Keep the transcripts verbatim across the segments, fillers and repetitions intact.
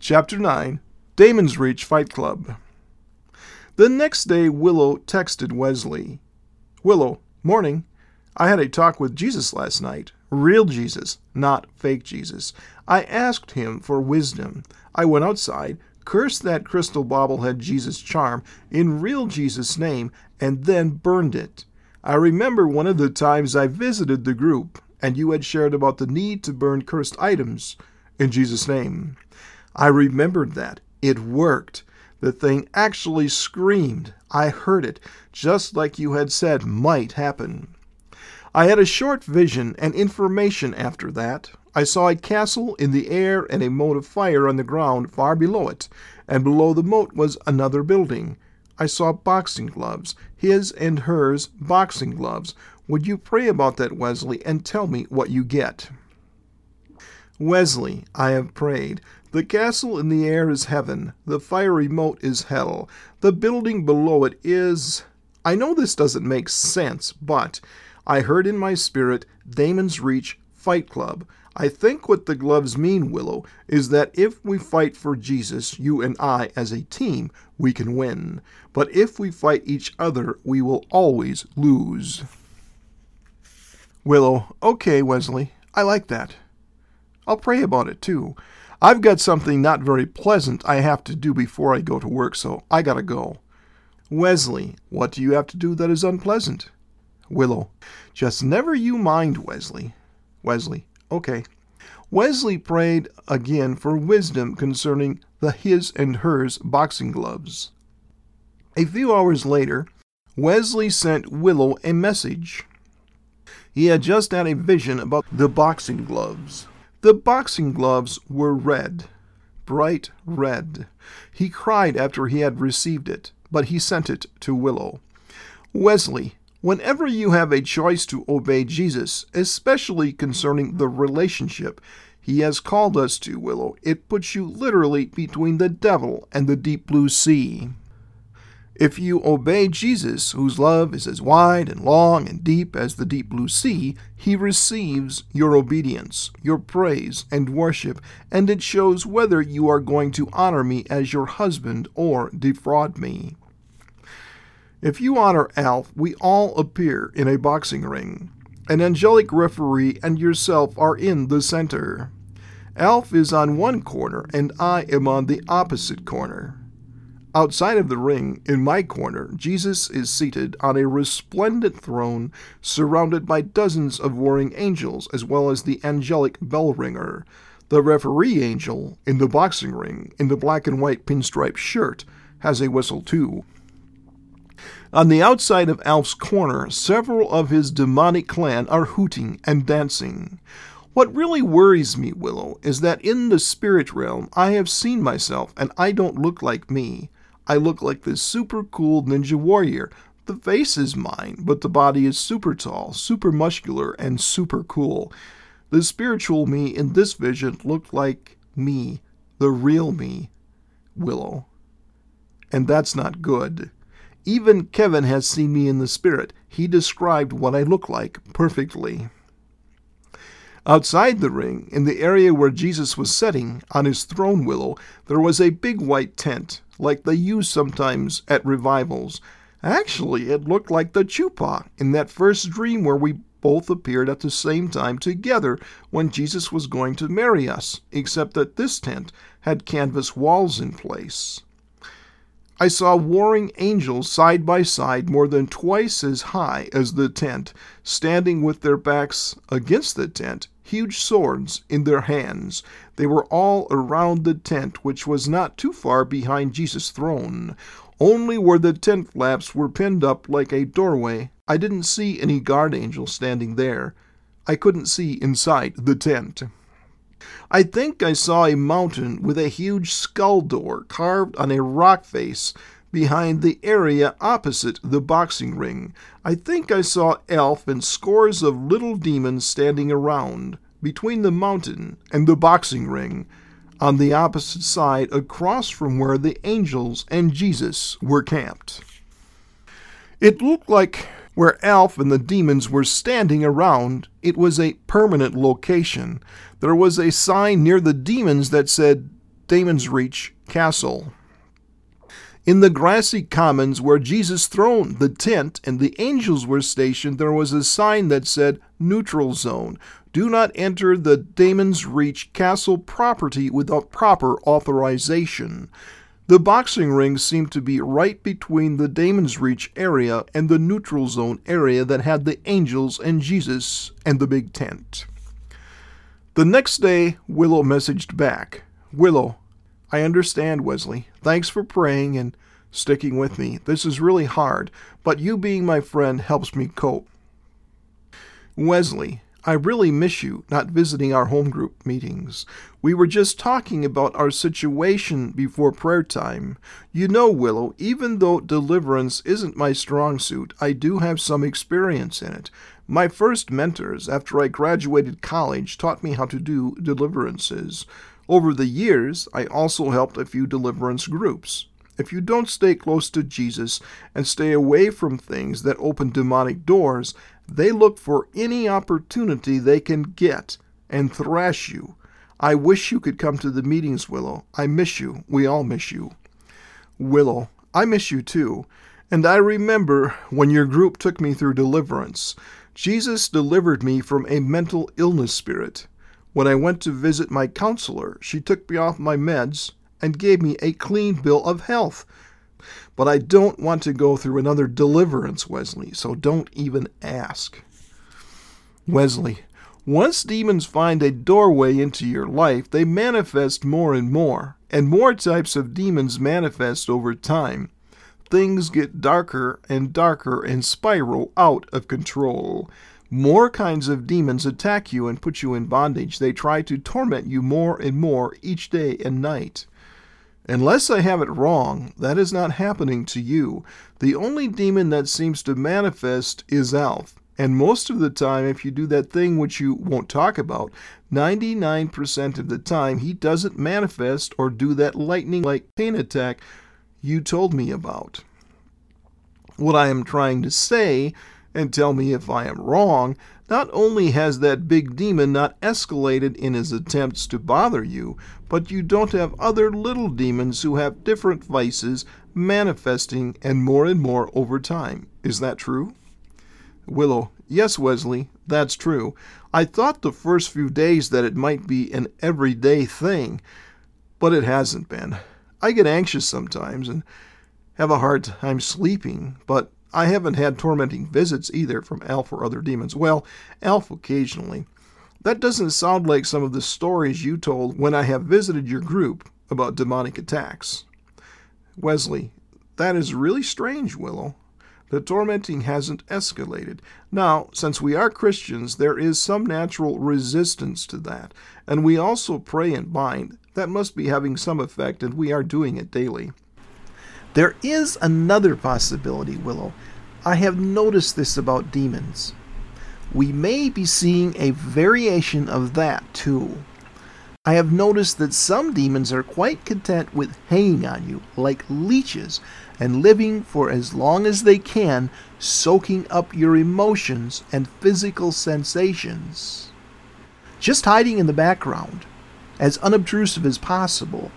Chapter nine, Damon's Reach Fight Club. The next day, Willow texted Wesley. Willow, morning. I had a talk with Jesus last night. Real Jesus, not fake Jesus. I asked him for wisdom. I went outside, cursed that crystal bobblehead Jesus charm in real Jesus' name, and then burned it. I remember one of the times I visited the group, and you had shared about the need to burn cursed items in Jesus' name. I remembered that. It worked. The thing actually screamed. I heard it, just like you had said might happen. I had a short vision and information after that. I saw a castle in the air and a moat of fire on the ground far below it, and below the moat was another building. I saw boxing gloves, his and hers boxing gloves. Would you pray about that, Wesley, and tell me what you get? Wesley, I have prayed. The castle in the air is heaven. The fiery moat is hell. The building below it is... I know this doesn't make sense, but I heard in my spirit Damon's Reach Fight Club. I think what the gloves mean, Willow, is that if we fight for Jesus, you and I as a team, we can win. But if we fight each other, we will always lose. Willow, okay, Wesley, I like that. I'll pray about it, too. I've got something not very pleasant I have to do before I go to work, so I gotta go. Wesley, what do you have to do that is unpleasant? Willow, just never you mind, Wesley. Wesley, okay. Wesley prayed again for wisdom concerning the his and hers boxing gloves. A few hours later, Wesley sent Willow a message. He had just had a vision about the boxing gloves. The boxing gloves were red, bright red. He cried after he had received it, but he sent it to Willow. Wesley, whenever you have a choice to obey Jesus, especially concerning the relationship he has called us to, Willow, it puts you literally between the devil and the deep blue sea. If you obey Jesus, whose love is as wide and long and deep as the deep blue sea, he receives your obedience, your praise and worship, and it shows whether you are going to honor me as your husband or defraud me. If you honor Alf, we all appear in a boxing ring. An angelic referee and yourself are in the center. Alf is on one corner and I am on the opposite corner. Outside of the ring, in my corner, Jesus is seated on a resplendent throne surrounded by dozens of warring angels as well as the angelic bell ringer. The referee angel, in the boxing ring, in the black and white pinstripe shirt, has a whistle too. On the outside of Alf's corner, several of his demonic clan are hooting and dancing. What really worries me, Willow, is that in the spirit realm I have seen myself and I don't look like me. I look like this super cool ninja warrior. The face is mine, but the body is super tall, super muscular, and super cool. The spiritual me in this vision looked like me, the real me, Willow. And that's not good. Even Kevin has seen me in the spirit. He described what I look like perfectly. Outside the ring, in the area where Jesus was sitting on his throne, Willow, there was a big white tent, like they use sometimes at revivals. Actually, it looked like the chuppah in that first dream where we both appeared at the same time together when Jesus was going to marry us, except that this tent had canvas walls in place. I saw warring angels side by side more than twice as high as the tent, standing with their backs against the tent, huge swords in their hands. They were all around the tent, which was not too far behind Jesus' throne. Only where the tent flaps were pinned up like a doorway, I didn't see any guard angels standing there. I couldn't see inside the tent. I think I saw a mountain with a huge skull door carved on a rock face behind the area opposite the boxing ring. I think I saw Alf and scores of little demons standing around between the mountain and the boxing ring on the opposite side across from where the angels and Jesus were camped. It looked like where Alf and the demons were standing around, it was a permanent location. There was a sign near the demons that said, Damon's Reach Castle. In the grassy commons where Jesus' throne, the tent, and the angels were stationed, there was a sign that said, "Neutral Zone. Do not enter the Damon's Reach Castle property without proper authorization." The boxing ring seemed to be right between the Damon's Reach area and the Neutral Zone area that had the angels and Jesus and the big tent. The next day, Willow messaged back, "Willow, I understand, Wesley. Thanks for praying and sticking with me. This is really hard, but you being my friend helps me cope. Wesley, I really miss you not visiting our home group meetings. We were just talking about our situation before prayer time. You know, Willow, even though deliverance isn't my strong suit, I do have some experience in it. My first mentors, after I graduated college, taught me how to do deliverances. Over the years, I also helped a few deliverance groups. If you don't stay close to Jesus and stay away from things that open demonic doors, they look for any opportunity they can get and thrash you. I wish you could come to the meetings, Willow. I miss you. We all miss you. Willow, I miss you too. And I remember when your group took me through deliverance. Jesus delivered me from a mental illness spirit. When I went to visit my counselor, she took me off my meds and gave me a clean bill of health. But I don't want to go through another deliverance, Wesley, so don't even ask. Wesley, once demons find a doorway into your life, they manifest more and more, and more types of demons manifest over time. Things get darker and darker and spiral out of control. More kinds of demons attack you and put you in bondage. They try to torment you more and more each day and night. Unless I have it wrong, that is not happening to you. The only demon that seems to manifest is Alf. And most of the time, if you do that thing which you won't talk about, ninety-nine percent of the time he doesn't manifest or do that lightning-like pain attack you told me about. What I am trying to say, and tell me if I am wrong, not only has that big demon not escalated in his attempts to bother you, but you don't have other little demons who have different vices manifesting and more and more over time. Is that true? Willow, yes, Wesley, that's true. I thought the first few days that it might be an everyday thing, but it hasn't been. I get anxious sometimes and have a hard time sleeping, but I haven't had tormenting visits either from Alf or other demons. Well, Alf occasionally. That doesn't sound like some of the stories you told when I have visited your group about demonic attacks. Wesley, that is really strange, Willow. The tormenting hasn't escalated. Now, since we are Christians, there is some natural resistance to that, and we also pray and bind. That must be having some effect, and we are doing it daily. There is another possibility, Willow. I have noticed this about demons. We may be seeing a variation of that, too. I have noticed that some demons are quite content with hanging on you, like leeches, and living for as long as they can, soaking up your emotions and physical sensations. Just hiding in the background, as unobtrusive as possible.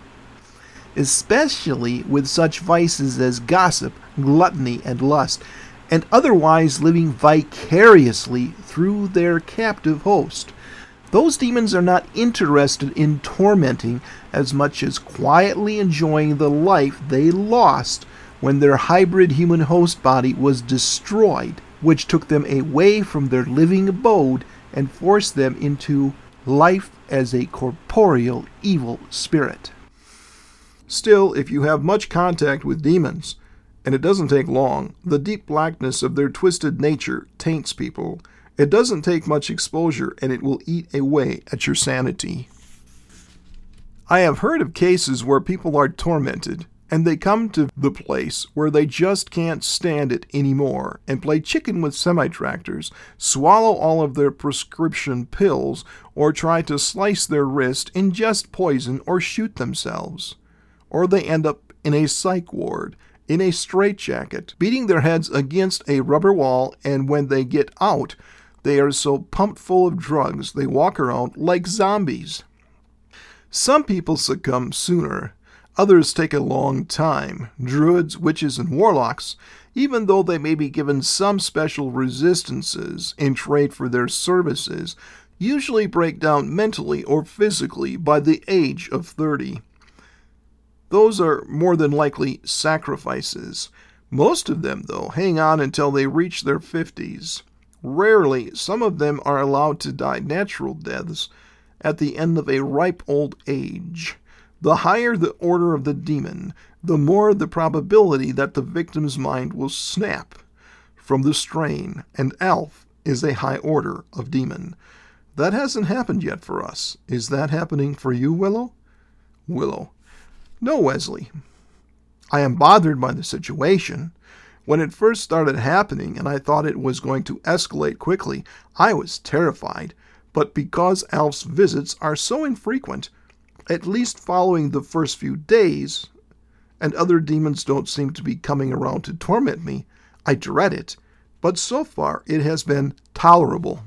Especially with such vices as gossip, gluttony, and lust, and otherwise living vicariously through their captive host. Those demons are not interested in tormenting as much as quietly enjoying the life they lost when their hybrid human host body was destroyed, which took them away from their living abode and forced them into life as a corporeal evil spirit. Still, if you have much contact with demons, and it doesn't take long, the deep blackness of their twisted nature taints people. It doesn't take much exposure, and it will eat away at your sanity. I have heard of cases where people are tormented, and they come to the place where they just can't stand it anymore, and play chicken with semi-tractors, swallow all of their prescription pills, or try to slice their wrist, ingest poison, or shoot themselves. Or they end up in a psych ward, in a straitjacket, beating their heads against a rubber wall, and when they get out, they are so pumped full of drugs they walk around like zombies. Some people succumb sooner. Others take a long time. Druids, witches, and warlocks, even though they may be given some special resistances in trade for their services, usually break down mentally or physically by the age of thirty. Those are more than likely sacrifices. Most of them, though, hang on until they reach their fifties. Rarely, some of them are allowed to die natural deaths at the end of a ripe old age. The higher the order of the demon, the more the probability that the victim's mind will snap from the strain, and Alf is a high order of demon. That hasn't happened yet for us. Is that happening for you, Willow? Willow. No, Wesley. I am bothered by the situation. When it first started happening and I thought it was going to escalate quickly, I was terrified. But because Alf's visits are so infrequent, at least following the first few days, and other demons don't seem to be coming around to torment me, I dread it. But so far it has been tolerable.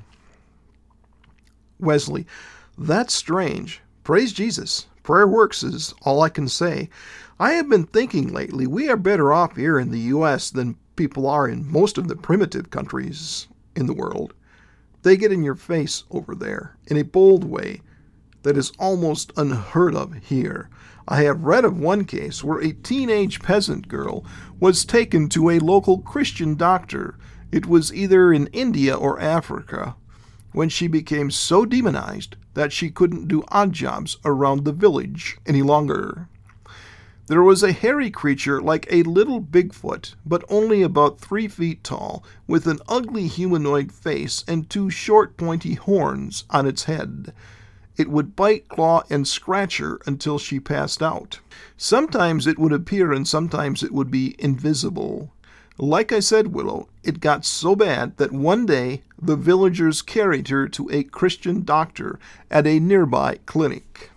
Wesley. That's strange. Praise Jesus. Prayer works is all I can say. I have been thinking lately we are better off here in the U S than people are in most of the primitive countries in the world. They get in your face over there in a bold way that is almost unheard of here. I have read of one case where a teenage peasant girl was taken to a local Christian doctor. It was either in India or Africa, when she became so demonized that she couldn't do odd jobs around the village any longer. There was a hairy creature like a little Bigfoot, but only about three feet tall, with an ugly humanoid face and two short pointy horns on its head. It would bite, claw, and scratch her until she passed out. Sometimes it would appear and sometimes it would be invisible. Like I said, Willow, it got so bad that one day the villagers carried her to a Christian doctor at a nearby clinic.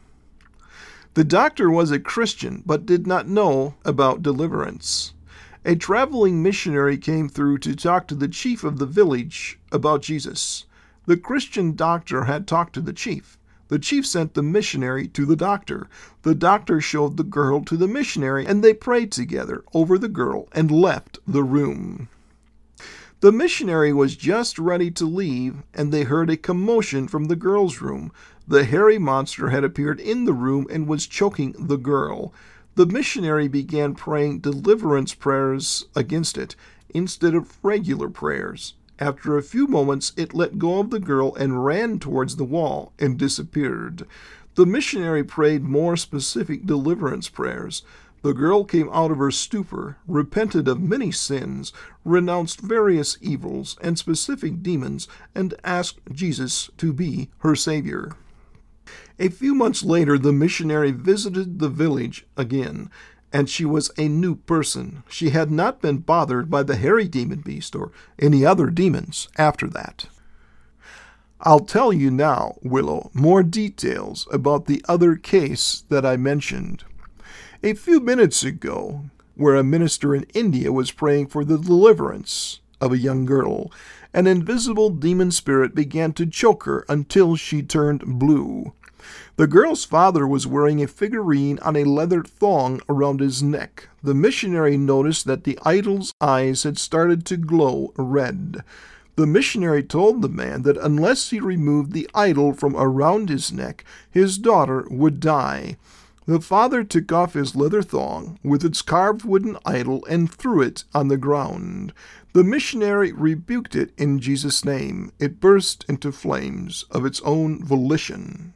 The doctor was a Christian, but did not know about deliverance. A traveling missionary came through to talk to the chief of the village about Jesus. The Christian doctor had talked to the chief. The chief sent the missionary to the doctor. The doctor showed the girl to the missionary, and they prayed together over the girl and left the room. The missionary was just ready to leave, and they heard a commotion from the girl's room. The hairy monster had appeared in the room and was choking the girl. The missionary began praying deliverance prayers against it instead of regular prayers. After a few moments, it let go of the girl and ran towards the wall and disappeared. The missionary prayed more specific deliverance prayers. The girl came out of her stupor, repented of many sins, renounced various evils and specific demons, and asked Jesus to be her Savior. A few months later, the missionary visited the village again, and she was a new person. She had not been bothered by the hairy demon beast or any other demons after that. I'll tell you now, Willow, more details about the other case that I mentioned a few minutes ago, where a minister in India was praying for the deliverance of a young girl. An invisible demon spirit began to choke her until she turned blue. The girl's father was wearing a figurine on a leather thong around his neck. The missionary noticed that the idol's eyes had started to glow red. The missionary told the man that unless he removed the idol from around his neck, his daughter would die. The father took off his leather thong with its carved wooden idol and threw it on the ground. The missionary rebuked it in Jesus' name. It burst into flames of its own volition.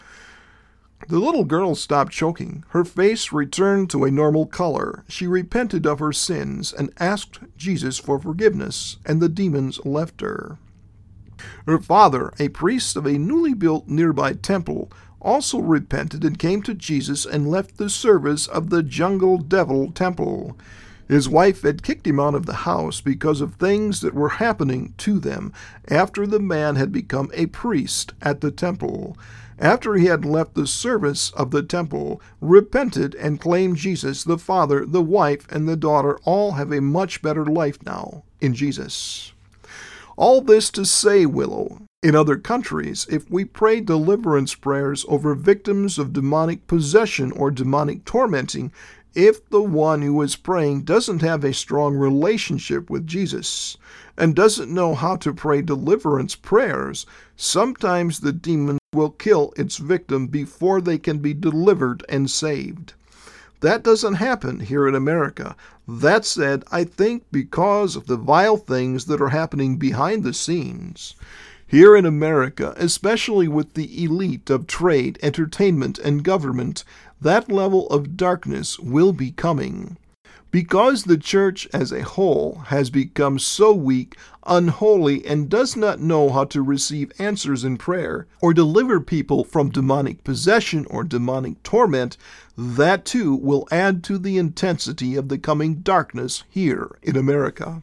The little girl stopped choking. Her face returned to a normal color. She repented of her sins and asked Jesus for forgiveness, and the demons left her. Her father, a priest of a newly built nearby temple, also repented and came to Jesus and left the service of the Jungle Devil Temple. His wife had kicked him out of the house because of things that were happening to them after the man had become a priest at the temple. After he had left the service of the temple, repented, and claimed Jesus, the father, the wife, and the daughter all have a much better life now in Jesus. All this to say, Willow, In other countries, if we pray deliverance prayers over victims of demonic possession or demonic tormenting, if the one who is praying doesn't have a strong relationship with Jesus and doesn't know how to pray deliverance prayers, sometimes the demon will kill its victim before they can be delivered and saved. That doesn't happen here in America. That said, I think because of the vile things that are happening behind the scenes, here in America, especially with the elite of trade, entertainment, and government, that level of darkness will be coming. Because the church as a whole has become so weak, unholy, and does not know how to receive answers in prayer or deliver people from demonic possession or demonic torment, that too will add to the intensity of the coming darkness here in America.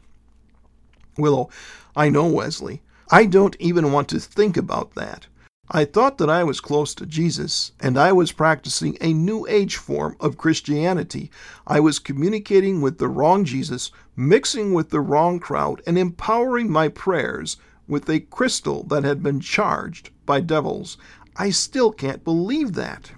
Willow, I know, Wesley. I don't even want to think about that. I thought that I was close to Jesus, and I was practicing a New Age form of Christianity. I was communicating with the wrong Jesus, mixing with the wrong crowd, and empowering my prayers with a crystal that had been charged by devils. I still can't believe that.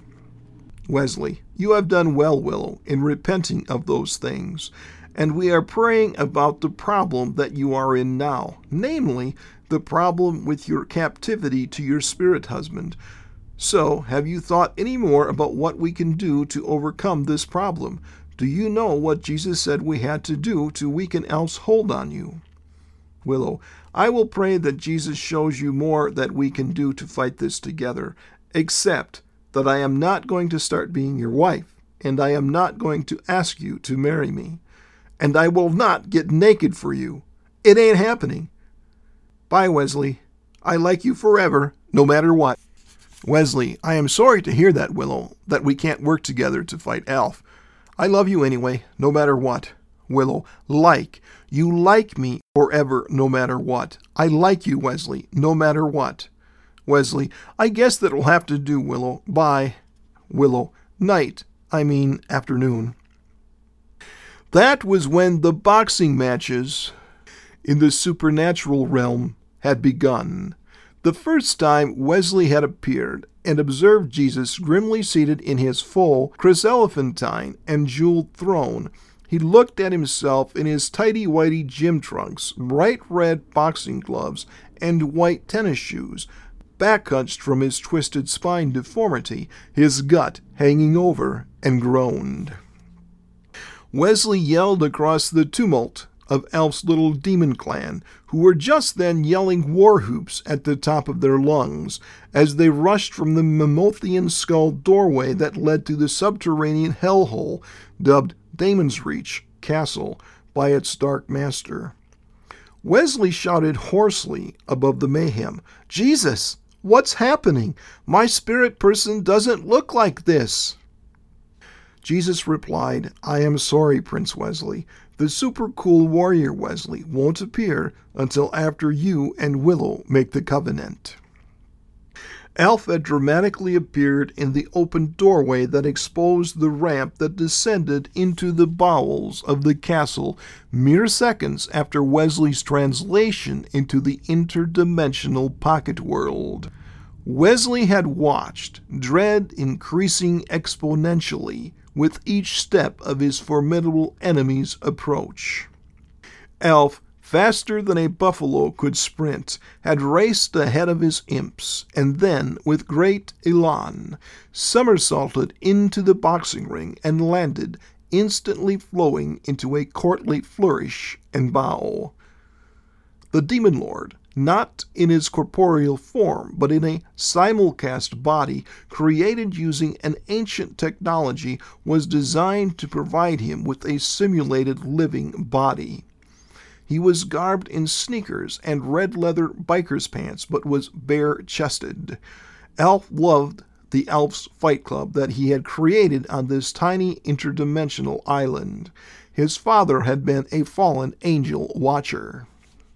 Wesley, you have done well, Willow, in repenting of those things, and we are praying about the problem that you are in now, namely, the problem with your captivity to your spirit husband. So, have you thought any more about what we can do to overcome this problem? Do you know what Jesus said we had to do to weaken Elf's hold on you? Willow, I will pray that Jesus shows you more that we can do to fight this together, except that I am not going to start being your wife, and I am not going to ask you to marry me, and I will not get naked for you. It ain't happening. Bye, Wesley. I like you forever, no matter what. Wesley, I am sorry to hear that, Willow, that we can't work together to fight Alf. I love you anyway, no matter what. Willow, like. You like me forever, no matter what. I like you, Wesley, no matter what. Wesley, I guess that'll have to do, Willow. Bye. Willow, night. I mean, afternoon. That was when the boxing matches in the supernatural realm had begun. The first time Wesley had appeared and observed Jesus grimly seated in his full chryselephantine and jeweled throne, he looked at himself in his tighty-whitey gym trunks, bright red boxing gloves, and white tennis shoes, back-hunched from his twisted spine deformity, his gut hanging over, and groaned. Wesley yelled across the tumult of Elf's little demon clan, who were just then yelling war whoops at the top of their lungs as they rushed from the Mamothian skull doorway that led to the subterranean hellhole dubbed Damon's Reach Castle by its dark master. Wesley shouted hoarsely above the mayhem, "Jesus, what's happening? My spirit person doesn't look like this." Jesus replied, "I am sorry, Prince Wesley. The super cool warrior Wesley won't appear until after you and Willow make the covenant." Alf had dramatically appeared in the open doorway that exposed the ramp that descended into the bowels of the castle mere seconds after Wesley's translation into the interdimensional pocket world. Wesley had watched, dread increasing exponentially with each step of his formidable enemy's approach. Alf, faster than a buffalo could sprint, had raced ahead of his imps, and then, with great elan, somersaulted into the boxing ring and landed, instantly flowing into a courtly flourish and bow. The Demon Lord, not in his corporeal form, but in a simulcast body created using an ancient technology, was designed to provide him with a simulated living body. He was garbed in sneakers and red leather biker's pants, but was bare-chested. Alf loved the Elf's Fight Club that he had created on this tiny interdimensional island. His father had been a fallen angel watcher.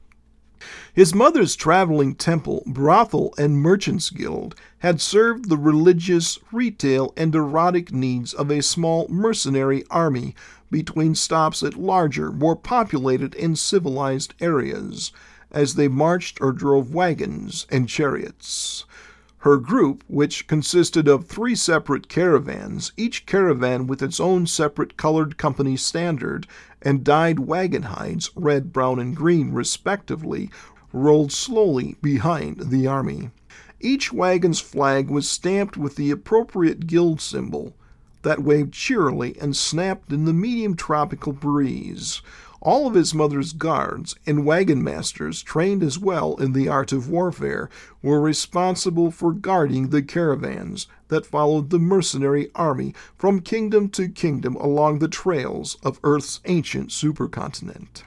His mother's traveling temple, brothel, and merchant's guild had served the religious, retail, and erotic needs of a small mercenary army between stops at larger, more populated and civilized areas. as they marched or drove wagons and chariots. Her group, which consisted of three separate caravans, each caravan with its own separate colored company standard and dyed wagon hides, red, brown, and green respectively, rolled slowly behind the army. Each wagon's flag was stamped with the appropriate guild symbol that waved cheerily and snapped in the medium tropical breeze. All of his mother's guards and wagon masters, trained as well in the art of warfare, were responsible for guarding the caravans that followed the mercenary army from kingdom to kingdom along the trails of Earth's ancient supercontinent.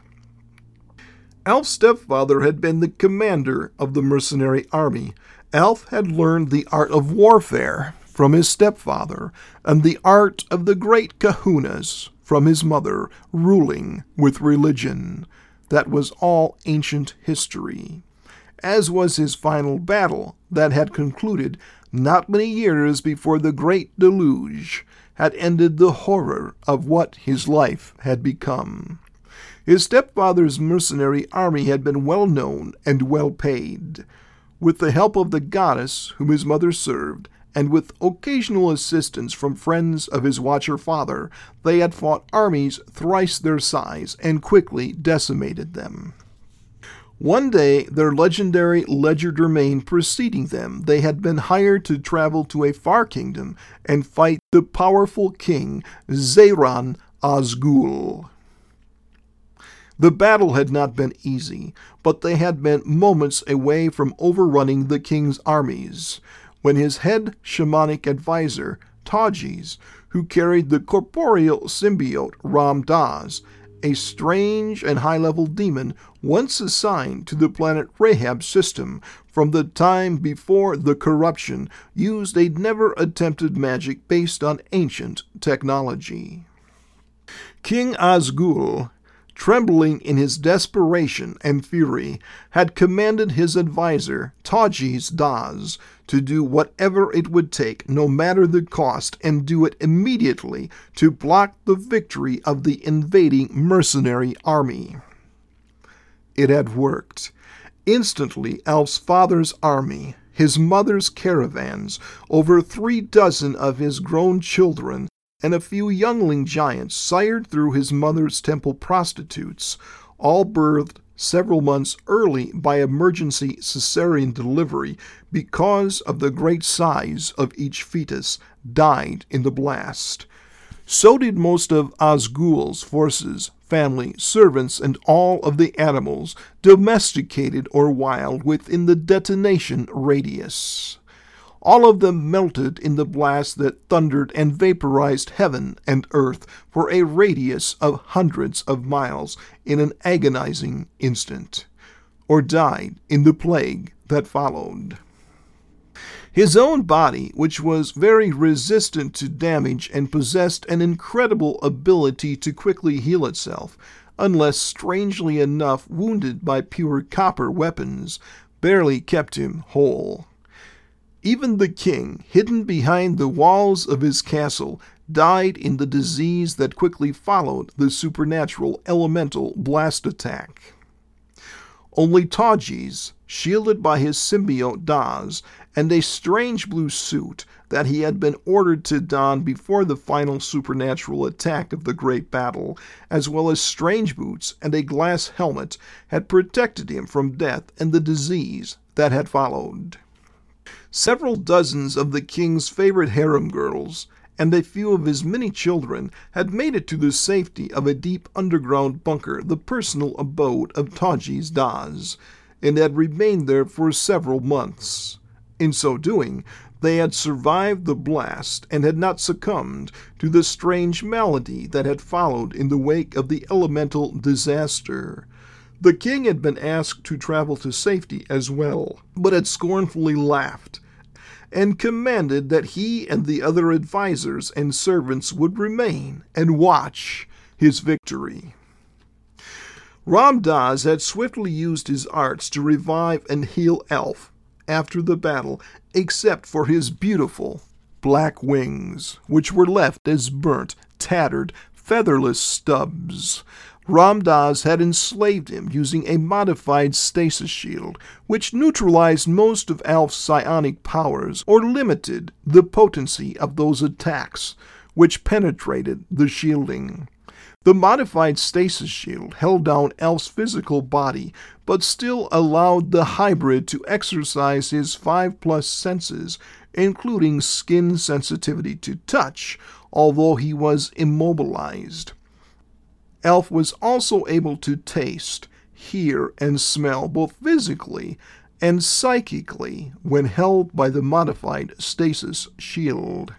Alf's stepfather had been the commander of the mercenary army. Alf had learned the art of warfare from his stepfather and the art of the great kahunas from his mother, ruling with religion. That was all ancient history, as was his final battle that had concluded not many years before the great deluge had ended the horror of what his life had become. His stepfather's mercenary army had been well known and well paid. With the help of the goddess whom his mother served, and with occasional assistance from friends of his watcher father, they had fought armies thrice their size and quickly decimated them. One day, their legendary legerdemain preceding them, they had been hired to travel to a far kingdom and fight the powerful king Zayran Azgul. The battle had not been easy, but they had been moments away from overrunning the king's armies, when his head shamanic advisor, Tajiz, who carried the corporeal symbiote Ram Dass, a strange and high-level demon once assigned to the planet Rahab system from the time before the corruption, used a never-attempted magic based on ancient technology. King Azgul, trembling in his desperation and fury, had commanded his advisor, Tajiz Dass, to do whatever it would take, no matter the cost, and do it immediately to block the victory of the invading mercenary army. It had worked. Instantly, Alf's father's army, his mother's caravans, over three dozen of his grown children, and a few youngling giants sired through his mother's temple prostitutes, all birthed several months early by emergency cesarean delivery because of the great size of each fetus, died in the blast. So did most of Azgul's forces, family, servants, and all of the animals, domesticated or wild, within the detonation radius. All of them melted in the blast that thundered and vaporized heaven and earth for a radius of hundreds of miles in an agonizing instant, or died in the plague that followed. His own body, which was very resistant to damage and possessed an incredible ability to quickly heal itself, unless strangely enough wounded by pure copper weapons, barely kept him whole. Even the king, hidden behind the walls of his castle, died in the disease that quickly followed the supernatural elemental blast attack. Only Tajiz, shielded by his symbiote Dass, and a strange blue suit that he had been ordered to don before the final supernatural attack of the great battle, as well as strange boots and a glass helmet, had protected him from death and the disease that had followed. Several dozens of the king's favorite harem girls and a few of his many children had made it to the safety of a deep underground bunker, the personal abode of Tajiz Dass, and had remained there for several months. In so doing, they had survived the blast and had not succumbed to the strange malady that had followed in the wake of the elemental disaster. The king had been asked to travel to safety as well, but had scornfully laughed, and commanded that he and the other advisers and servants would remain and watch his victory. Ram Dass had swiftly used his arts to revive and heal Alf after the battle, except for his beautiful black wings, which were left as burnt, tattered, featherless stubs. Ram Dass had enslaved him using a modified stasis shield, which neutralized most of Alf's psionic powers or limited the potency of those attacks which penetrated the shielding. The modified stasis shield held down Alf's physical body, but still allowed the hybrid to exercise his five-plus senses, including skin sensitivity to touch, although he was immobilized. Alf was also able to taste, hear, and smell both physically and psychically when held by the modified stasis shield.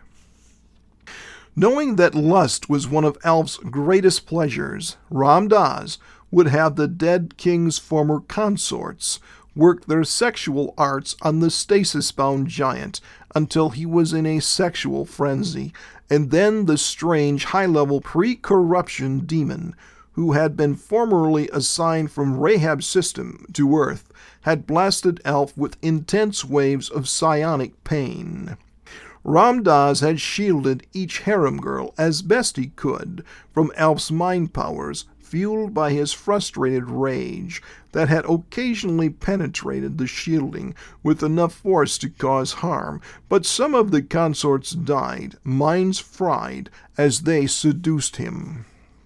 Knowing that lust was one of Alf's greatest pleasures, Ram Dass would have the dead king's former consorts work their sexual arts on the stasis-bound giant until he was in a sexual frenzy, and then the strange high-level pre-corruption demon, who had been formerly assigned from Rahab's system to Earth, had blasted Alf with intense waves of psionic pain. Ram Dass had shielded each harem girl as best he could from Alf's mind powers, fueled by his frustrated rage that had occasionally penetrated the shielding with enough force to cause harm, but some of the consorts died, minds fried, as they seduced him.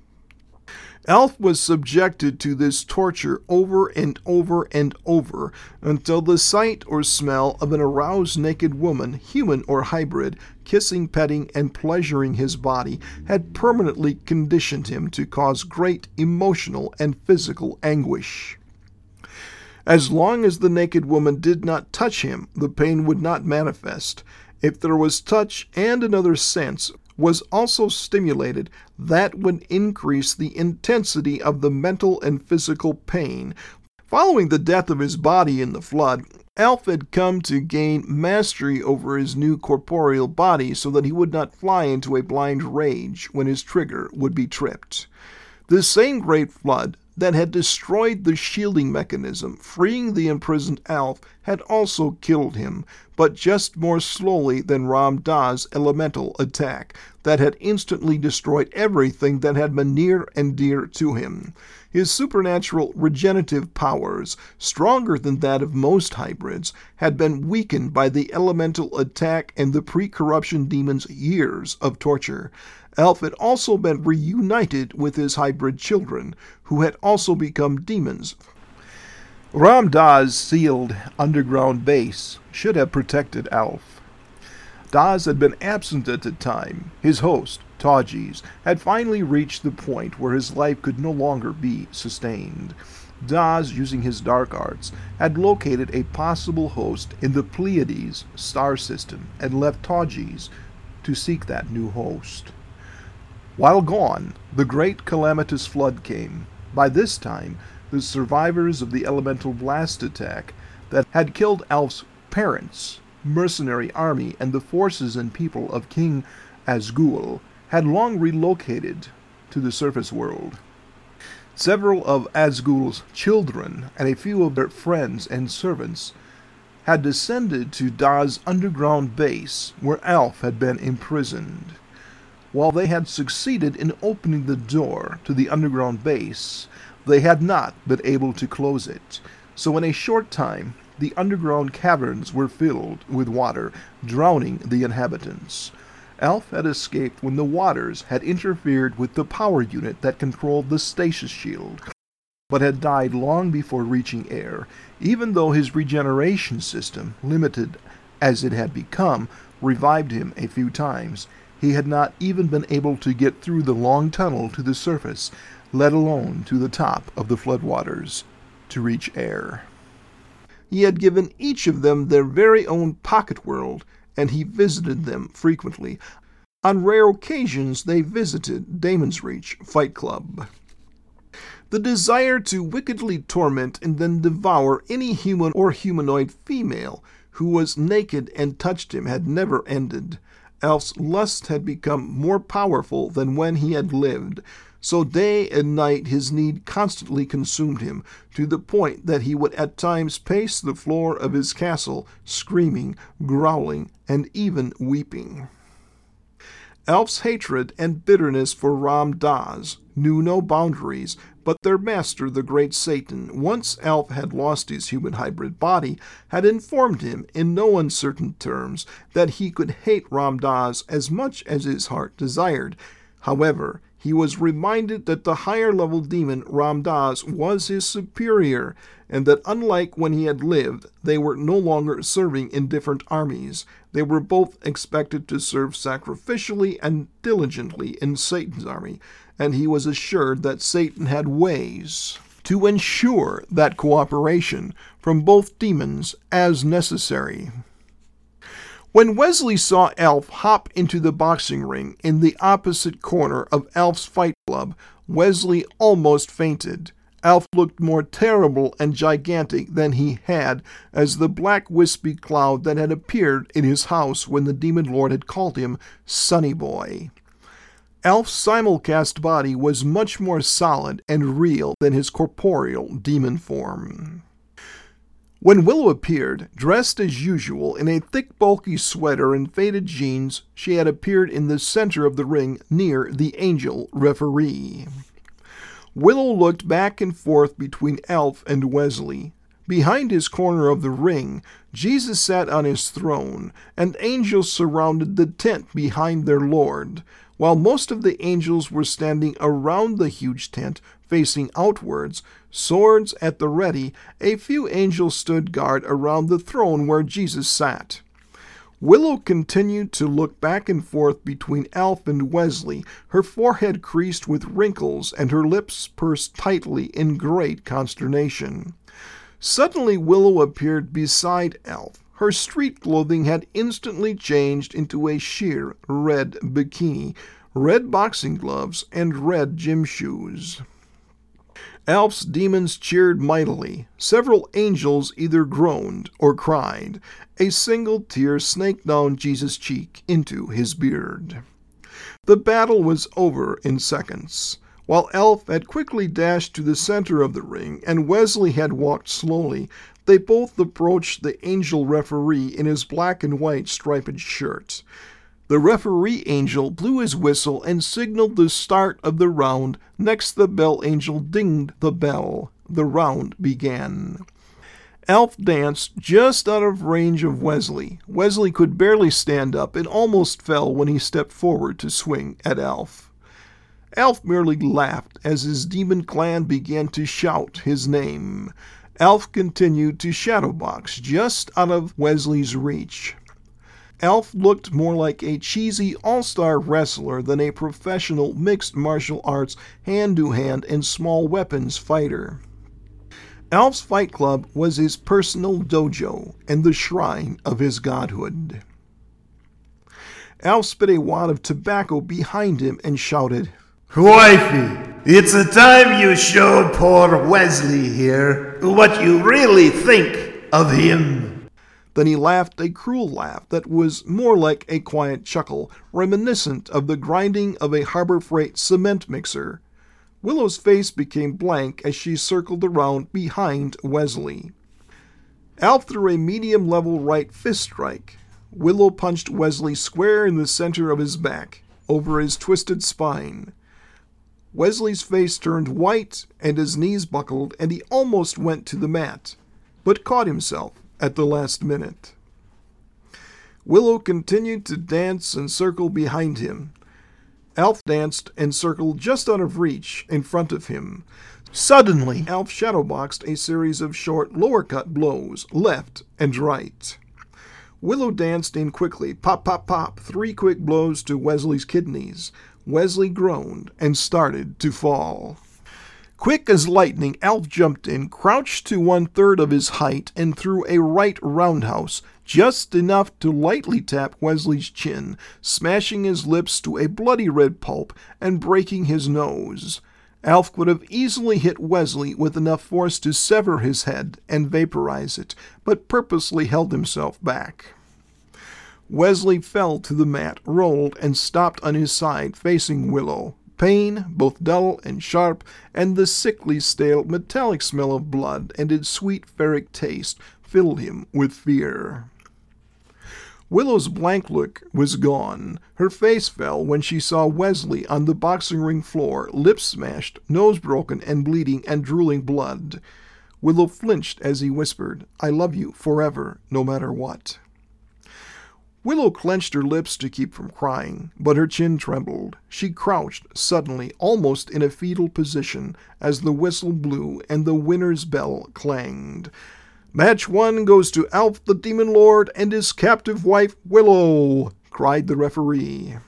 Alf was subjected to this torture over and over and over until the sight or smell of an aroused naked woman, human or hybrid, kissing, petting, and pleasuring his body had permanently conditioned him to cause great emotional and physical anguish. As long as the naked woman did not touch him, the pain would not manifest. If there was touch and another sense was also stimulated, that would increase the intensity of the mental and physical pain. Following the death of his body in the flood, Alf had come to gain mastery over his new corporeal body so that he would not fly into a blind rage when his trigger would be tripped. The same great flood that had destroyed the shielding mechanism, freeing the imprisoned Alf, had also killed him, but just more slowly than Ram Dass' elemental attack, that had instantly destroyed everything that had been near and dear to him. His supernatural regenerative powers, stronger than that of most hybrids, had been weakened by the elemental attack and the pre-corruption demon's years of torture. Alf had also been reunited with his hybrid children, who had also become demons. Ram Dass' sealed underground base should have protected Alf. Dass had been absent at the time. His host, Tawjiz, had finally reached the point where his life could no longer be sustained. Dass, using his dark arts, had located a possible host in the Pleiades star system and left Tawjiz to seek that new host. While gone, the great calamitous flood came. By this time, the survivors of the elemental blast attack that had killed Alf's parents, mercenary army, and the forces and people of King Asgul had long relocated to the surface world. Several of Asgul's children and a few of their friends and servants had descended to Dass' underground base where Alf had been imprisoned. While they had succeeded in opening the door to the underground base, they had not been able to close it. So in a short time, the underground caverns were filled with water, drowning the inhabitants. Alf had escaped when the waters had interfered with the power unit that controlled the stasis shield, but had died long before reaching air, even though his regeneration system, limited as it had become, revived him a few times. He had not even been able to get through the long tunnel to the surface, let alone to the top of the floodwaters, to reach air. He had given each of them their very own pocket world, and he visited them frequently. On rare occasions they visited Damon's Reach Fight Club. The desire to wickedly torment and then devour any human or humanoid female who was naked and touched him had never ended. Alf's lust had become more powerful than when he had lived, so day and night his need constantly consumed him, to the point that he would at times pace the floor of his castle, screaming, growling, and even weeping. Alf's hatred and bitterness for Ram Dass knew no boundaries, but their master, the great Satan, once Alf had lost his human hybrid body, had informed him in no uncertain terms that he could hate Ram Dass as much as his heart desired. However, he was reminded that the higher-level demon Ram Dass was his superior, and that unlike when he had lived, they were no longer serving in different armies. They were both expected to serve sacrificially and diligently in Satan's army, and he was assured that Satan had ways to ensure that cooperation from both demons as necessary. When Wesley saw Alf hop into the boxing ring in the opposite corner of Alf's fight club, Wesley almost fainted. Alf looked more terrible and gigantic than he had as the black wispy cloud that had appeared in his house when the demon lord had called him Sonny Boy. Alf's simulcast body was much more solid and real than his corporeal demon form. When Willow appeared, dressed as usual in a thick bulky sweater and faded jeans, she had appeared in the center of the ring near the angel referee. Willow looked back and forth between Alf and Wesley. Behind his corner of the ring, Jesus sat on his throne, and angels surrounded the tent behind their Lord. While most of the angels were standing around the huge tent, facing outwards, swords at the ready, a few angels stood guard around the throne where Jesus sat. Willow continued to look back and forth between Alf and Wesley, her forehead creased with wrinkles and her lips pursed tightly in great consternation. Suddenly Willow appeared beside Alf. Her street clothing had instantly changed into a sheer red bikini, red boxing gloves, and red gym shoes. Alf's demons cheered mightily. Several angels either groaned or cried. A single tear snaked down Jesus' cheek into his beard. The battle was over in seconds. While Alf had quickly dashed to the center of the ring and Wesley had walked slowly, they both approached the angel referee in his black and white striped shirt. The referee angel blew his whistle and signaled the start of the round. Next the bell angel dinged the bell. The round began. Alf danced just out of range of Wesley. Wesley could barely stand up and almost fell when he stepped forward to swing at Alf. Alf merely laughed as his demon clan began to shout his name. Alf continued to shadowbox just out of Wesley's reach. Alf looked more like a cheesy all-star wrestler than a professional mixed martial arts hand-to-hand and small weapons fighter. Alf's fight club was his personal dojo and the shrine of his godhood. Alf spit a wad of tobacco behind him and shouted, "Wifey, it's a time you showed poor Wesley here what you really think of him." Then he laughed a cruel laugh that was more like a quiet chuckle, reminiscent of the grinding of a Harbor Freight cement mixer. Willow's face became blank as she circled around behind Wesley. Alf threw a medium-level right fist strike. Willow punched Wesley square in the center of his back, over his twisted spine. Wesley's face turned white and his knees buckled, and he almost went to the mat, but caught himself at the last minute. Willow continued to dance and circle behind him. Alf danced and circled just out of reach in front of him. Suddenly, Alf shadowboxed a series of short, lower-cut blows, left and right. Willow danced in quickly, pop, pop, pop, three quick blows to Wesley's kidneys. Wesley groaned and started to fall. Quick as lightning, Alf jumped in, crouched to one-third of his height, and threw a right roundhouse, just enough to lightly tap Wesley's chin, smashing his lips to a bloody red pulp and breaking his nose. Alf could have easily hit Wesley with enough force to sever his head and vaporize it, but purposely held himself back. Wesley fell to the mat, rolled, and stopped on his side, facing Willow. Pain, both dull and sharp, and the sickly, stale, metallic smell of blood and its sweet ferric taste filled him with fear. Willow's blank look was gone. Her face fell when she saw Wesley on the boxing ring floor, lips smashed, nose broken and bleeding and drooling blood. Willow flinched as he whispered, "I love you forever, no matter what." Willow clenched her lips to keep from crying, but her chin trembled. She crouched suddenly, almost in a fetal position, as the whistle blew and the winner's bell clanged. "Match one goes to Alf the Demon Lord and his captive wife, Willow," cried the referee.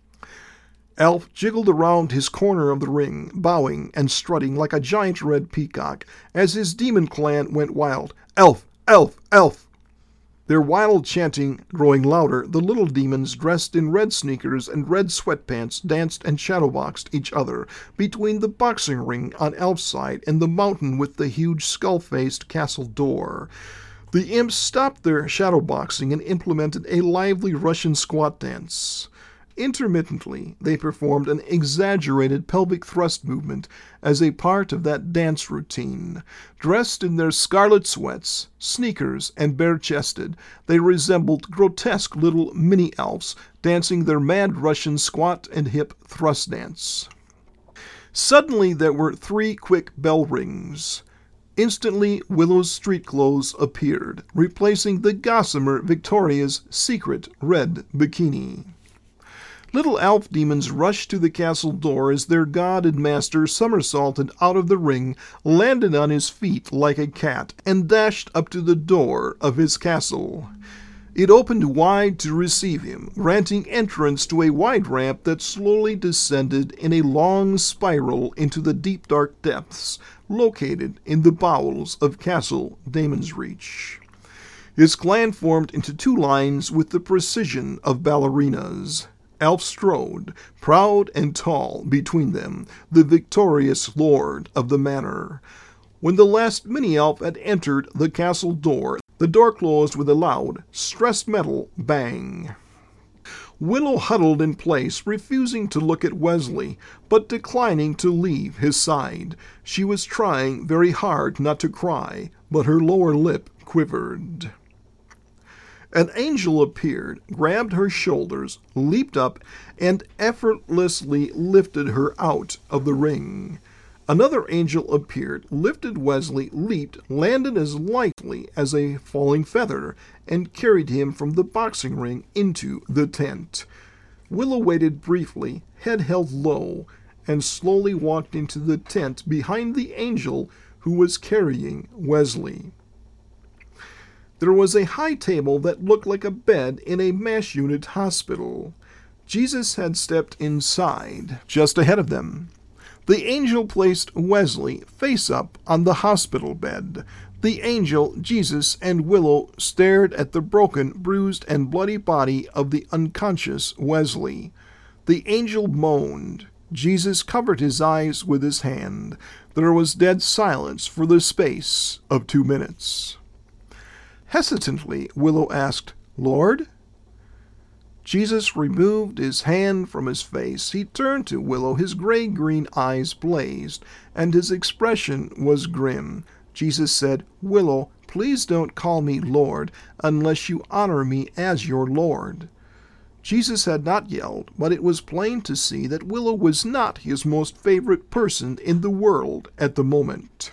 Alf jiggled around his corner of the ring, bowing and strutting like a giant red peacock, as his demon clan went wild. "Alf! Alf! Alf!" Their wild chanting growing louder, the little demons dressed in red sneakers and red sweatpants danced and shadowboxed each other between the boxing ring on Alf's side and the mountain with the huge skull-faced castle door. The imps stopped their shadowboxing and implemented a lively Russian squat dance. Intermittently, they performed an exaggerated pelvic thrust movement as a part of that dance routine. Dressed in their scarlet sweats, sneakers, and bare-chested, they resembled grotesque little mini-elves dancing their mad Russian squat and hip thrust dance. Suddenly there were three quick bell rings. Instantly, Willow's street clothes appeared, replacing the gossamer Victoria's secret red bikini. Little elf demons rushed to the castle door as their god and master somersaulted out of the ring, landed on his feet like a cat, and dashed up to the door of his castle. It opened wide to receive him, granting entrance to a wide ramp that slowly descended in a long spiral into the deep dark depths, located in the bowels of Castle Damonsreach. His clan formed into two lines with the precision of ballerinas. Alf strode, proud and tall, between them, the victorious lord of the manor. When the last mini-elf had entered the castle door, the door closed with a loud, stressed metal bang. Willow huddled in place, refusing to look at Wesley, but declining to leave his side. She was trying very hard not to cry, but her lower lip quivered. An angel appeared, grabbed her shoulders, leaped up, and effortlessly lifted her out of the ring. Another angel appeared, lifted Wesley, leaped, landed as lightly as a falling feather, and carried him from the boxing ring into the tent. Willow waited briefly, head held low, and slowly walked into the tent behind the angel who was carrying Wesley. There was a high table that looked like a bed in a MASH unit hospital. Jesus had stepped inside, just ahead of them. The angel placed Wesley face up on the hospital bed. The angel, Jesus, and Willow stared at the broken, bruised, and bloody body of the unconscious Wesley. The angel moaned. Jesus covered his eyes with his hand. There was dead silence for the space of two minutes. Hesitantly, Willow asked, "Lord?" Jesus removed his hand from his face. He turned to Willow. His gray-green eyes blazed, and his expression was grim. Jesus said, "Willow, please don't call me Lord unless you honor me as your Lord." Jesus had not yelled, but it was plain to see that Willow was not his most favorite person in the world at the moment.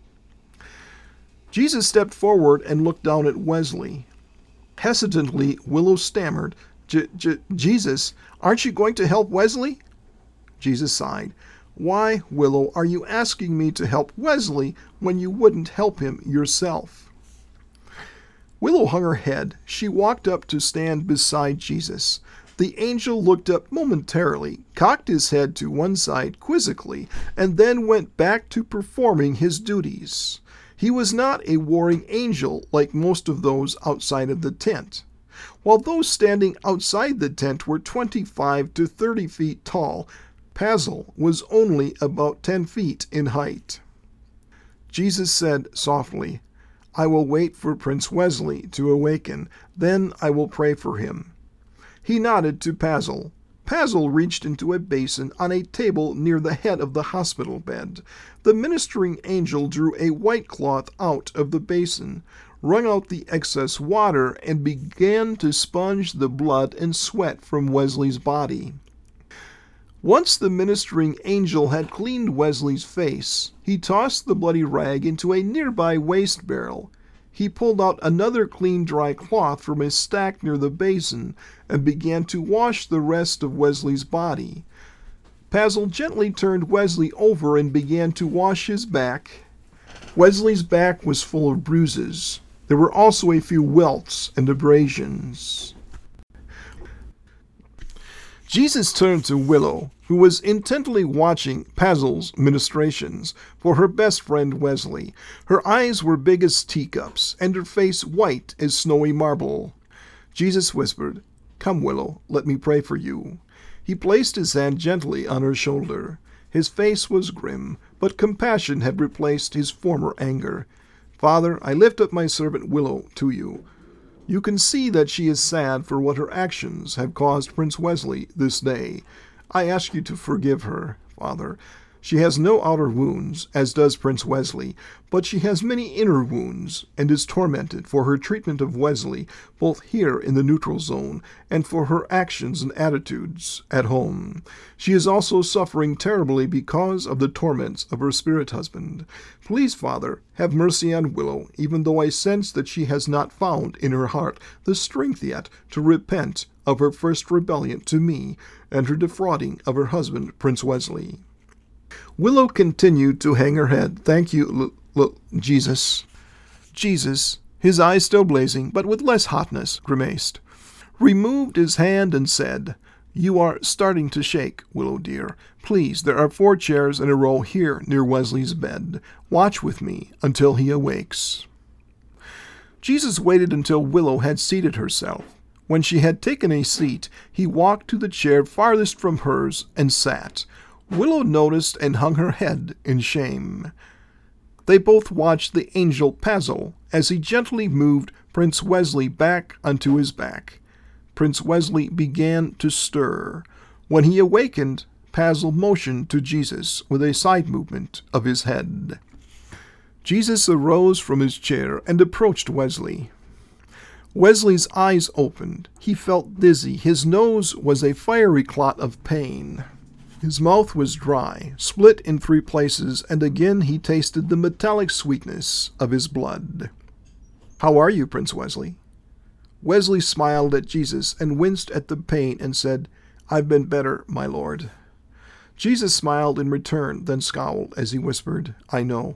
Jesus stepped forward and looked down at Wesley. Hesitantly, Willow stammered, J- J- Jesus, aren't you going to help Wesley?" Jesus sighed. "Why, Willow, are you asking me to help Wesley when you wouldn't help him yourself?" Willow hung her head. She walked up to stand beside Jesus. The angel looked up momentarily, cocked his head to one side quizzically, and then went back to performing his duties. He was not a warring angel like most of those outside of the tent. While those standing outside the tent were twenty-five to thirty feet tall, Pazel was only about ten feet in height. Jesus said softly, "I will wait for Prince Wesley to awaken, then I will pray for him." He nodded to Pazel. Pazel reached into a basin on a table near the head of the hospital bed. The ministering angel drew a white cloth out of the basin. wrung out the excess water, and began to sponge the blood and sweat from Wesley's body. Once the ministering angel had cleaned Wesley's face, he tossed the bloody rag into a nearby waste barrel. He pulled out another clean dry cloth from his stack near the basin and began to wash the rest of Wesley's body. Pazel gently turned Wesley over and began to wash his back. Wesley's back was full of bruises. There were also a few welts and abrasions. Jesus turned to Willow, who was intently watching Pazel's ministrations for her best friend Wesley. Her eyes were big as teacups, and her face white as snowy marble. Jesus whispered, "Come, Willow, let me pray for you." He placed his hand gently on her shoulder. His face was grim, but compassion had replaced his former anger. "Father, I lift up my servant Willow to you. You can see that she is sad for what her actions have caused Prince Wesley this day. I ask you to forgive her, Father. She has no outer wounds, as does Prince Wesley, but she has many inner wounds, and is tormented for her treatment of Wesley, both here in the neutral zone, and for her actions and attitudes at home. She is also suffering terribly because of the torments of her spirit husband. Please, Father, have mercy on Willow, even though I sense that she has not found in her heart the strength yet to repent of her first rebellion to me and her defrauding of her husband, Prince Wesley." Willow continued to hang her head. "Thank you, L- L- Jesus." Jesus, his eyes still blazing, but with less hotness, grimaced, removed his hand and said, "You are starting to shake, Willow dear. Please, there are four chairs in a row here near Wesley's bed. Watch with me until he awakes." Jesus waited until Willow had seated herself. When she had taken a seat, he walked to the chair farthest from hers and sat. Willow noticed and hung her head in shame. They both watched the angel Pazel as he gently moved Prince Wesley back onto his back. Prince Wesley began to stir. When he awakened, Pazel motioned to Jesus with a side movement of his head. Jesus arose from his chair and approached Wesley. Wesley's eyes opened. He felt dizzy. His nose was a fiery clot of pain. His mouth was dry, split in three places, and again he tasted the metallic sweetness of his blood. "How are you, Prince Wesley?" Wesley smiled at Jesus and winced at the pain and said, "I've been better, my lord." Jesus smiled in return, then scowled as he whispered, "I know."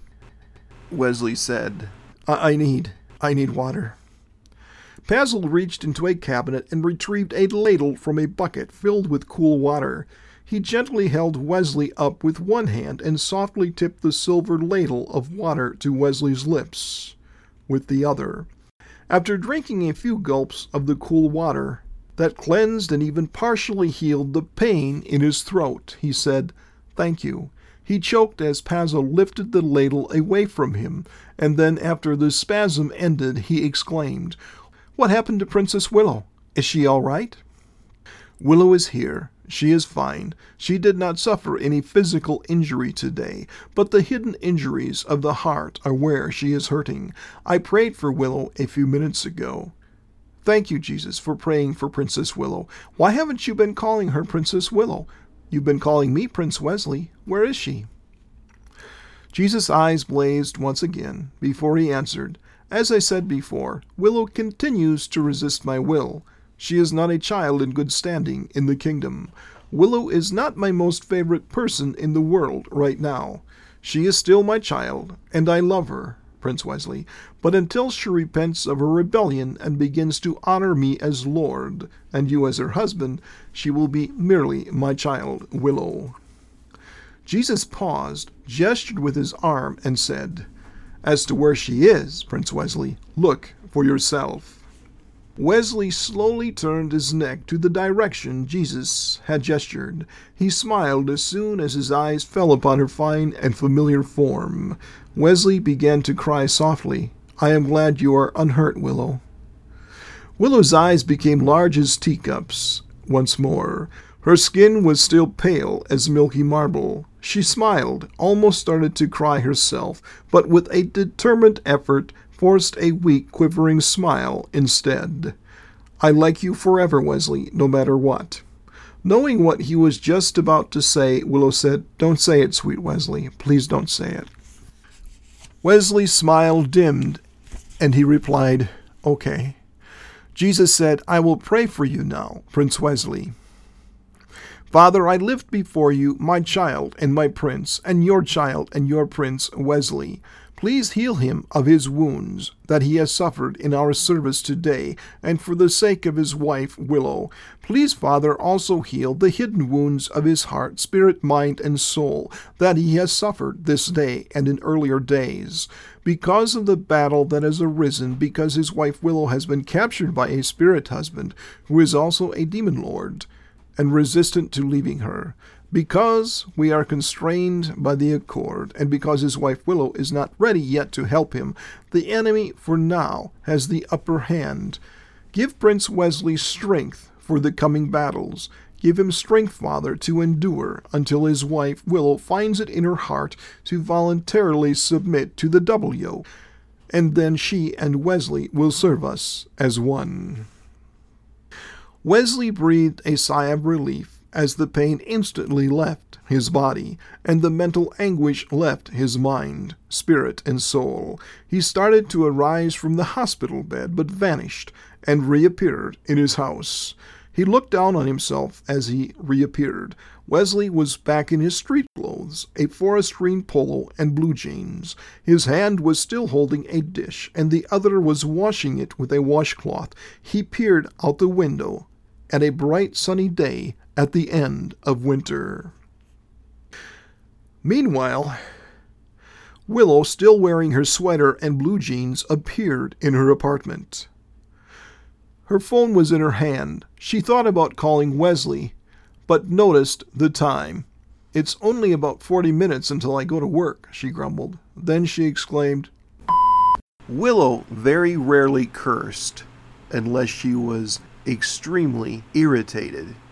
Wesley said, I, I need, I need water." Pazel reached into a cabinet and retrieved a ladle from a bucket filled with cool water. He gently held Wesley up with one hand and softly tipped the silver ladle of water to Wesley's lips with the other. After drinking a few gulps of the cool water that cleansed and even partially healed the pain in his throat, he said, "Thank you." He choked as Pazel lifted the ladle away from him, and then after the spasm ended, he exclaimed, "What happened to Princess Willow? Is she all right?" "Willow is here. She is fine. She did not suffer any physical injury today, but the hidden injuries of the heart are where she is hurting. I prayed for Willow a few minutes ago." "Thank you, Jesus, for praying for Princess Willow. Why haven't you been calling her Princess Willow? You've been calling me Prince Wesley. Where is she?" Jesus' eyes blazed once again before he answered, "As I said before, Willow continues to resist my will. She is not a child in good standing in the kingdom. Willow is not my most favorite person in the world right now. She is still my child, and I love her, Prince Wesley, but until she repents of her rebellion and begins to honor me as Lord, and you as her husband, she will be merely my child, Willow." Jesus paused, gestured with his arm, and said, "As to where she is, Prince Wesley, look for yourself." Wesley slowly turned his neck to the direction Jesus had gestured. He smiled as soon as his eyes fell upon her fine and familiar form. Wesley began to cry softly, "I am glad you are unhurt, Willow." Willow's eyes became large as teacups once more. Her skin was still pale as milky marble. She smiled, almost started to cry herself, but with a determined effort forced a weak, quivering smile instead. I like you forever, Wesley, no matter what. Knowing what he was just about to say, Willow said, Don't say it, sweet Wesley. Please don't say it. Wesley's smile dimmed, and he replied, Okay. Jesus said, I will pray for you now, Prince Wesley. Father, I lift before you my child and my prince, and your child and your prince, Wesley. Please heal him of his wounds that he has suffered in our service today, and for the sake of his wife, Willow. Please, Father, also heal the hidden wounds of his heart, spirit, mind, and soul that he has suffered this day and in earlier days. Because of the battle that has arisen, because his wife Willow has been captured by a spirit husband, who is also a demon lord, and resistant to leaving her. Because we are constrained by the accord, and because his wife Willow is not ready yet to help him, the enemy, for now, has the upper hand. Give Prince Wesley strength for the coming battles. Give him strength, Father, to endure until his wife Willow finds it in her heart to voluntarily submit to the double yoke, and then she and Wesley will serve us as one. Wesley breathed a sigh of relief as the pain instantly left his body, and the mental anguish left his mind, spirit, and soul. He started to arise from the hospital bed, but vanished, and reappeared in his house. He looked down on himself as he reappeared. Wesley was back in his street clothes, a forest green polo and blue jeans. His hand was still holding a dish, and the other was washing it with a washcloth. He peered out the window at a bright sunny day at the end of winter. Meanwhile, Willow, still wearing her sweater and blue jeans, appeared in her apartment. Her phone was in her hand. She thought about calling Wesley, but noticed the time. It's only about forty minutes until I go to work, she grumbled. Then she exclaimed, Willow very rarely cursed, unless she was extremely irritated.